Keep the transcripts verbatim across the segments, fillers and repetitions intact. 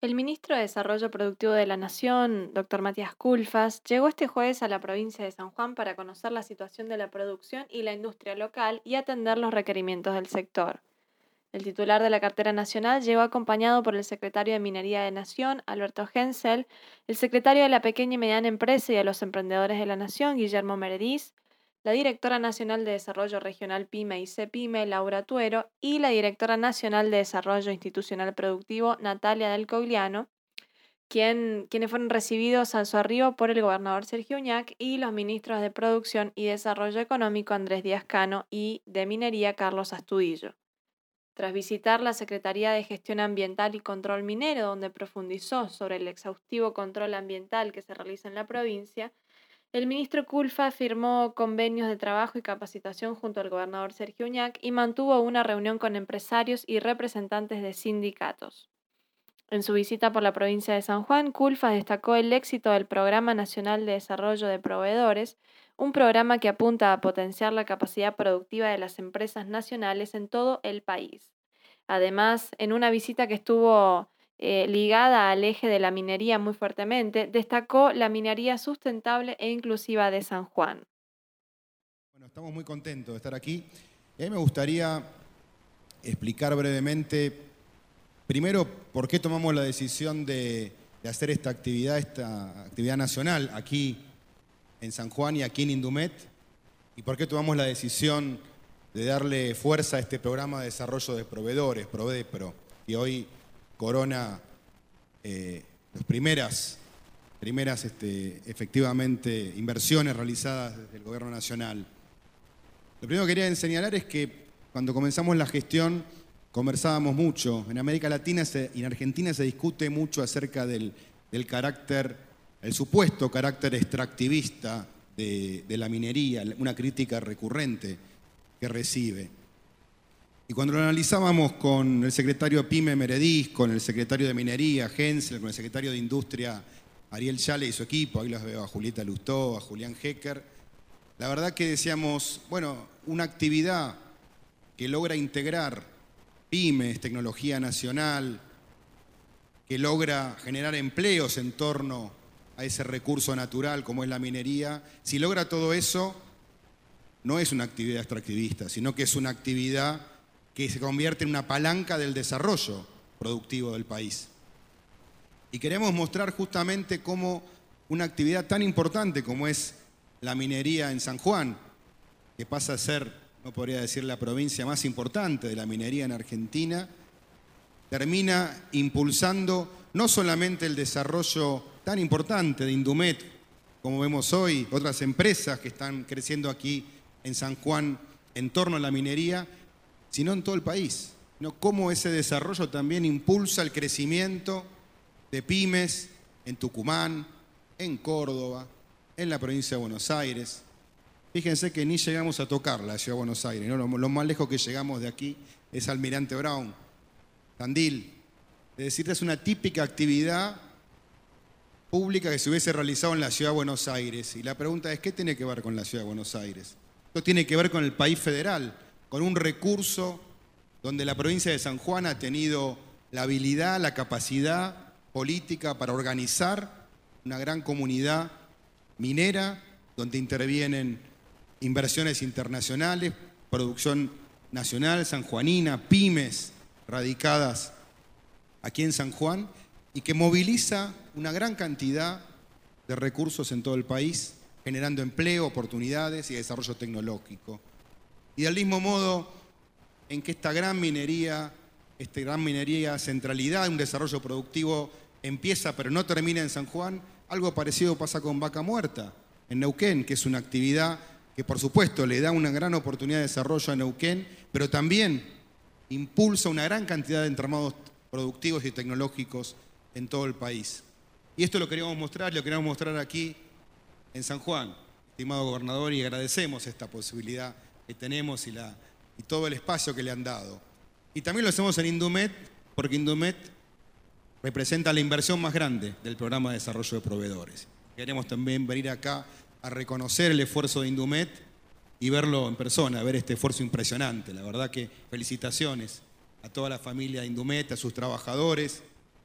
El ministro de Desarrollo Productivo de la Nación, doctor Matías Culfas, llegó este jueves a la provincia de San Juan para conocer la situación de la producción y la industria local y atender los requerimientos del sector. El titular de la cartera nacional llegó acompañado por el secretario de Minería de Nación, Alberto Hensel, el secretario de la Pequeña y Mediana Empresa y de los Emprendedores de la Nación, Guillermo Merediz, la directora nacional de Desarrollo Regional PYME y CEPYME, Laura Tuero, y la directora nacional de Desarrollo Institucional Productivo, Natalia Del Cogliano, quien, quienes fueron recibidos a su arribo por el gobernador Sergio Uñac y los ministros de Producción y Desarrollo Económico Andrés Díaz Cano y de Minería Carlos Astudillo. Tras visitar la Secretaría de Gestión Ambiental y Control Minero, donde profundizó sobre el exhaustivo control ambiental que se realiza en la provincia, el ministro Culfa firmó convenios de trabajo y capacitación junto al gobernador Sergio Uñac y mantuvo una reunión con empresarios y representantes de sindicatos. En su visita por la provincia de San Juan, Culfas destacó el éxito del Programa Nacional de Desarrollo de Proveedores, un programa que apunta a potenciar la capacidad productiva de las empresas nacionales en todo el país. Además, en una visita que estuvo eh, ligada al eje de la minería muy fuertemente, destacó la minería sustentable e inclusiva de San Juan. Bueno, estamos muy contentos de estar aquí. Y a mí me gustaría explicar brevemente, primero, por qué tomamos la decisión de, de hacer esta actividad, esta actividad nacional aquí en San Juan y aquí en Indumet, y por qué tomamos la decisión de darle fuerza a este programa de desarrollo de proveedores, Prodepro, y hoy corona eh, las primeras, primeras este, efectivamente inversiones realizadas desde el Gobierno Nacional. Lo primero que quería señalar es que cuando comenzamos la gestión conversábamos mucho. En América Latina se, y en Argentina se discute mucho acerca del, del carácter, el supuesto carácter extractivista de, de la minería, una crítica recurrente que recibe. Y cuando lo analizábamos con el secretario PYME Merediz, con el secretario de Minería Hensel, con el secretario de Industria Ariel Chale y su equipo, ahí los veo a Julieta Lustó, a Julián Hecker, la verdad que decíamos, bueno, una actividad que logra integrar pymes, tecnología nacional, que logra generar empleos en torno a ese recurso natural como es la minería, si logra todo eso, no es una actividad extractivista, sino que es una actividad que se convierte en una palanca del desarrollo productivo del país. Y queremos mostrar justamente cómo una actividad tan importante como es la minería en San Juan, que pasa a ser, no podría decir la provincia más importante de la minería en Argentina, termina impulsando no solamente el desarrollo tan importante de Indumet, como vemos hoy, otras empresas que están creciendo aquí en San Juan en torno a la minería, sino en todo el país, ¿no? Cómo ese desarrollo también impulsa el crecimiento de pymes en Tucumán, en Córdoba, en la provincia de Buenos Aires. Fíjense que ni llegamos a tocar la ciudad de Buenos Aires, ¿no? Lo, lo más lejos que llegamos de aquí es Almirante Brown, Tandil. Es decir, es una típica actividad pública que se hubiese realizado en la ciudad de Buenos Aires. Y la pregunta es, ¿qué tiene que ver con la ciudad de Buenos Aires? Esto tiene que ver con el país federal, con un recurso donde la provincia de San Juan ha tenido la habilidad, la capacidad política para organizar una gran comunidad minera, donde intervienen inversiones internacionales, producción nacional, sanjuanina, pymes radicadas aquí en San Juan, y que moviliza una gran cantidad de recursos en todo el país, generando empleo, oportunidades y desarrollo tecnológico. Y del mismo modo en que esta gran minería, esta gran minería centralidad, un desarrollo productivo empieza pero no termina en San Juan, algo parecido pasa con Vaca Muerta, en Neuquén, que es una actividad que por supuesto le da una gran oportunidad de desarrollo a Neuquén, pero también impulsa una gran cantidad de entramados productivos y tecnológicos en todo el país. Y esto lo queríamos mostrar, lo queríamos mostrar aquí en San Juan, estimado gobernador, y agradecemos esta posibilidad que tenemos y, la, y todo el espacio que le han dado. Y también lo hacemos en Indumet, porque Indumet representa la inversión más grande del programa de desarrollo de proveedores. Queremos también venir acá a reconocer el esfuerzo de Indumet y verlo en persona, ver este esfuerzo impresionante. La verdad que felicitaciones a toda la familia de Indumet, a sus trabajadores,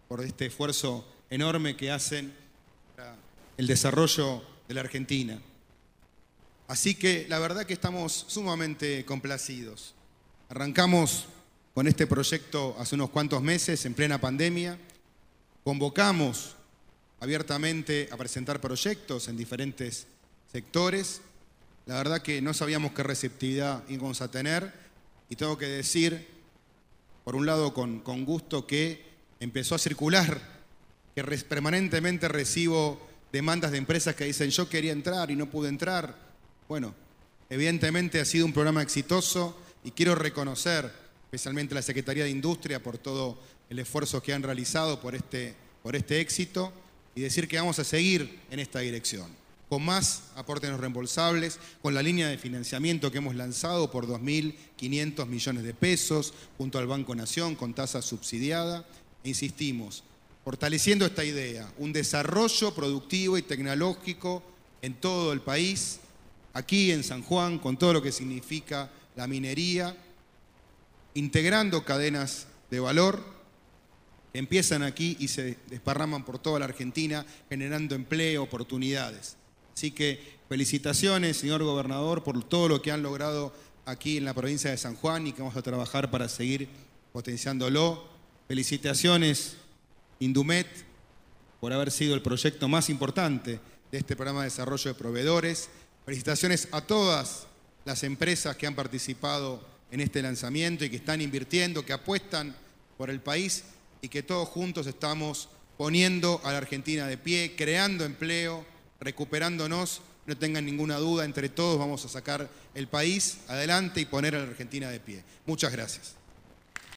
por este esfuerzo enorme que hacen para el desarrollo de la Argentina. Así que la verdad que estamos sumamente complacidos. Arrancamos con este proyecto hace unos cuantos meses, en plena pandemia. Convocamos abiertamente a presentar proyectos en diferentes sectores. La verdad que no sabíamos qué receptividad íbamos a tener y tengo que decir, por un lado con, con gusto, que empezó a circular, que res, permanentemente recibo demandas de empresas que dicen yo quería entrar y no pude entrar. Bueno, evidentemente ha sido un programa exitoso y quiero reconocer especialmente a la Secretaría de Industria por todo el esfuerzo que han realizado por este, por este éxito y decir que vamos a seguir en esta dirección, con más aportes no reembolsables, con la línea de financiamiento que hemos lanzado por dos mil quinientos millones de pesos, junto al Banco Nación, con tasa subsidiada. E insistimos, fortaleciendo esta idea, un desarrollo productivo y tecnológico en todo el país, aquí en San Juan, con todo lo que significa la minería, integrando cadenas de valor que empiezan aquí y se desparraman por toda la Argentina, generando empleo, oportunidades. Así que felicitaciones, señor gobernador, por todo lo que han logrado aquí en la provincia de San Juan y que vamos a trabajar para seguir potenciándolo. Felicitaciones, Indumet, por haber sido el proyecto más importante de este programa de desarrollo de proveedores. Felicitaciones a todas las empresas que han participado en este lanzamiento y que están invirtiendo, que apuestan por el país y que todos juntos estamos poniendo a la Argentina de pie, creando empleo, recuperándonos. No tengan ninguna duda, entre todos vamos a sacar el país adelante y poner a la Argentina de pie. Muchas gracias.